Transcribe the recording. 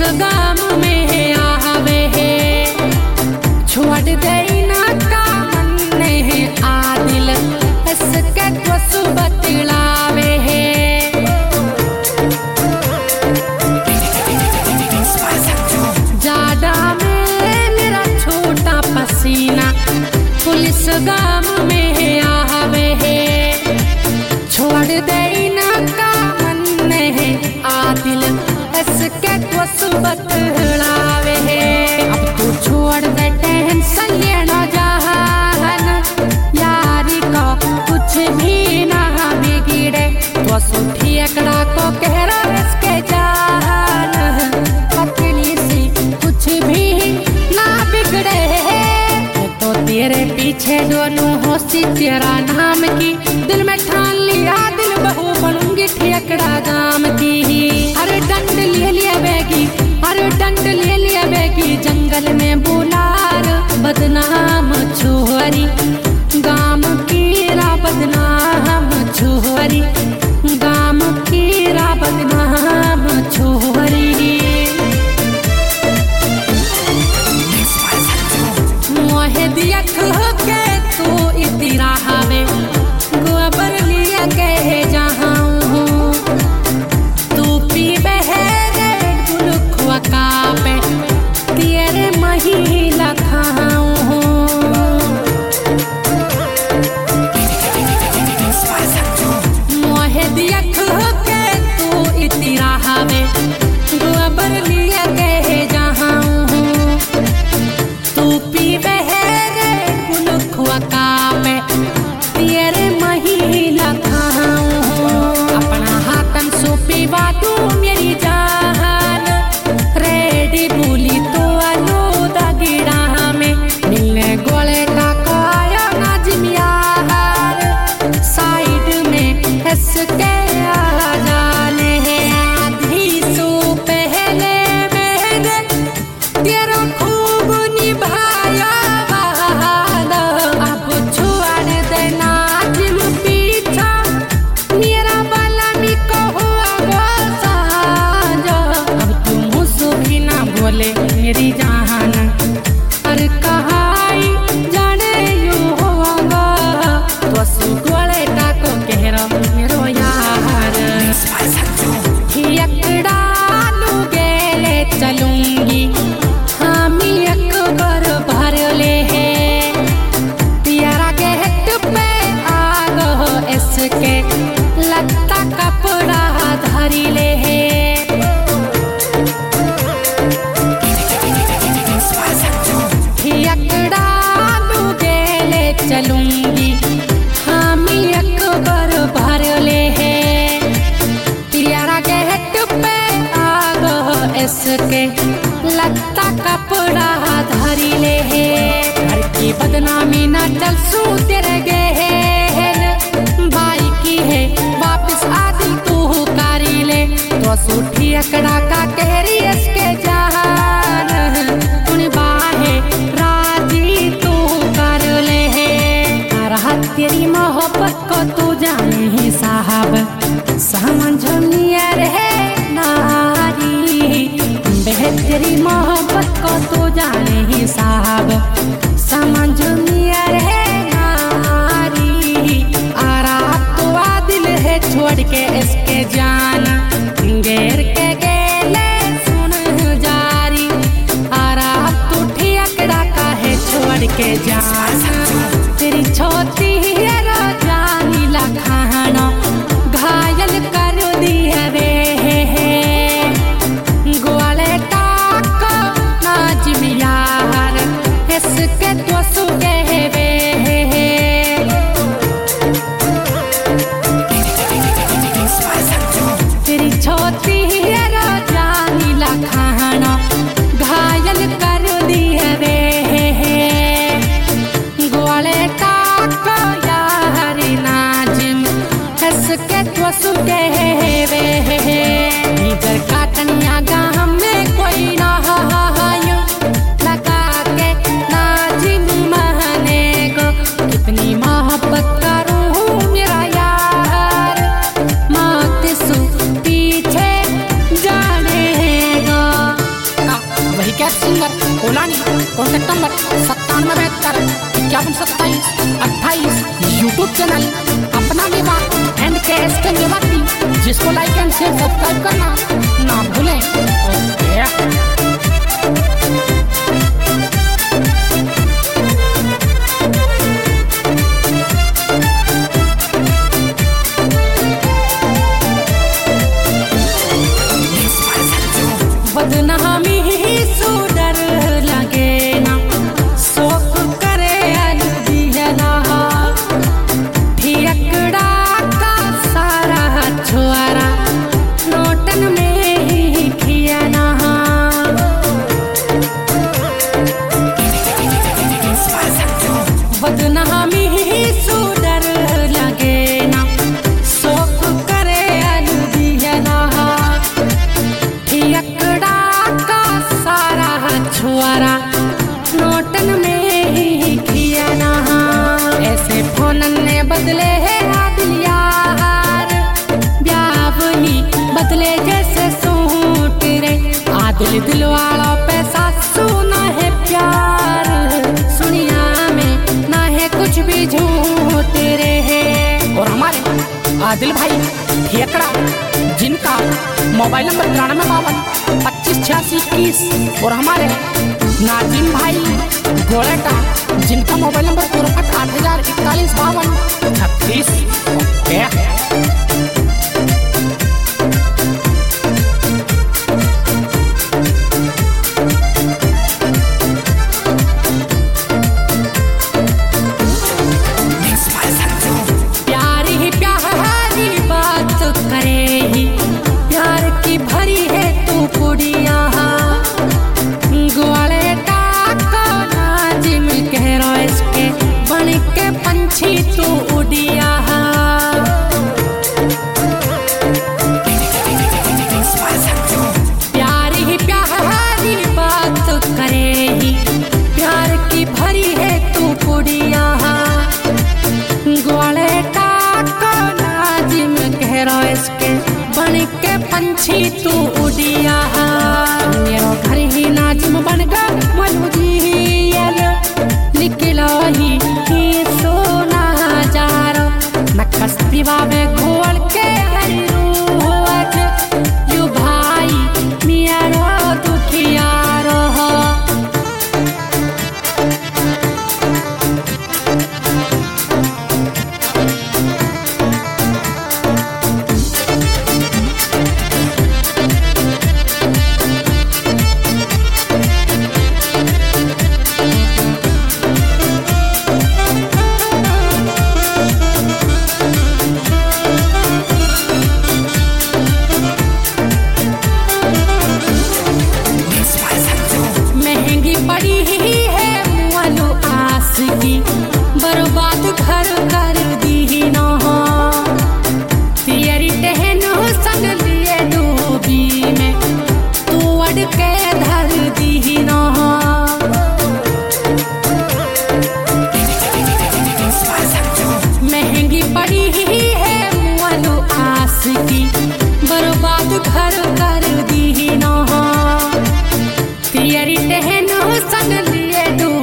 गाम में आवे है, छोड़ देना का मन है आदिल इसके तो बतलावे है। जाड़ा में मेरा छोटा पसीना पुलिस गाम में आवे है, छोड़ देना का मन है आदिल इसके तो बतलावे है। अब तू छोड़ दे टेंशन लेना जहान, यारी का कुछ भी ना बिगड़े, तो ठियकड़ा को कह रहा इसके जान, पतली सी कुछ भी ना बिगड़े, तो तेरे पीछे दोनों होशी तेरा नाम की, दिल में ठान लिया दिल बहू बनूंगी ठियकड़ा गाम की। अरे डंड ले लिया बेगी, अरे डंड ले लिया बेगी, जंगल में बुलार बदनाम छोरी, गाम की रा बदनाम छोरी, गाम की रा बदनाम छोरी। मोहे दिया के तू इतरा हवे, गोबर लिया कह जहाँ हूँ, तू पी बहरे गुलखुआ कापे, तेरे महिला खाऊं हूँ। मोहे दिया के तू इतरा हवे, गोबर लिया कह जहाँ हूँ, तू पी बहरे गुलखुआ कापे, तेरे महिला खाऊं हूँ। अपना हाथन सोपी बाटू मेरी जान, रेडी बोली तो आलूदा गिड़ा में, मिलने गोले का काया नाजिम यार, साइड में इसके आ जाने हैं। आधी सो पहले मैंने तेरा खूब निभाया वादा, अब छोड़ देना जिम पीछा, मेरा बाला मी को हुआ साजा, अब तुम मुझसे भी ना बोले मेरी जान, अरे कहाई जाने यू होगा, तो सुगोले का को कह रहा मेरो यार, ठियकड़ा लू गेले चलूंगी, हम एक बार भर ले है, तेरा के हेट पे आगो इसके लगता कपड़ा धरी ले है। ठियकड़ा लू गेले चलूंगी, हम एक बार भर ले है, तेरा के हेट पे आगो इसके लगता कपड़ा धरी ले है। घर की बदनामी ना चल सू तेरे गहन, भाई की है वापिस आदि तू कारी ले, तो सूठी अकड़ा का कहरी इसके जान, उन बाहे राजी तू कर ले है। राहत तेरी मोहब्बत को तू जाने ही साहब, समझनिया रहे नारी, तेरी मोहब्बत को तू जाने ही साहब, समझनिया रहे नारी, आराम तो आदिल है छोड़ के इसके जान, गैर के गेले सुन जारी, आराम तू ठियकड़ा का है छोड़ के जान, तेरी छोटी है राजानी लखाना, घायल कर दी है वे गोले टाक नाजिम यार, इसके तो सुगे वे तेरी छोटी है राजानी लखाना, घायल कर दी है वे गोले टाक यार नाजिम, इसके तो सुगे वे इधर काटनिया गाम में कोई ना लगा के नाजिम महने को, कितनी मोहब्बत करूँ मेरा यार, मत सु पीछे जाने गो, नंबर 9772512728 यूट्यूब चैनल अपना विवाह एंड KSK मेवाती, जिसको लाइक एंड शेयर सब्सक्राइब करना ना भूलें। बदनामी ही सुडर लगे ना, शोक करे अलविदा, ठियकड़ा का सारा छुआरा नोटन में ही खियाना। बदनामी ही सुडर लगे ना, शोक करे अलविदा, ठियकड़ा छुआरा नोटन में ही खियाना। ऐसे फोनन ने बदले है आदिल यार, ब्यावनी बदले जैसे सूट रे। आदिल दिल वाला पैसा सुना है प्यार, सुनिया में ना है कुछ भी झूठ रे है। और हमारे आदिल भाई ठेकड़ा, जिनका मोबाइल नंबर 9352258621, और हमारे नाजिम भाई गोलेटा, जिनका मोबाइल नंबर 6480415236। प्यारी ही प्यारी बात करेगी, प्यार की भरी है तू कुड़िया। बन के पंछी तू उड़िया। प्यारी ही प्यारी बात करेगी, प्यार की भरी है तू कुड़िया। ग्वाले टाका नाजिम कहरो इसके, बन के पंछी तू उड़िया। मेरा घर ही नाजिम बन गया।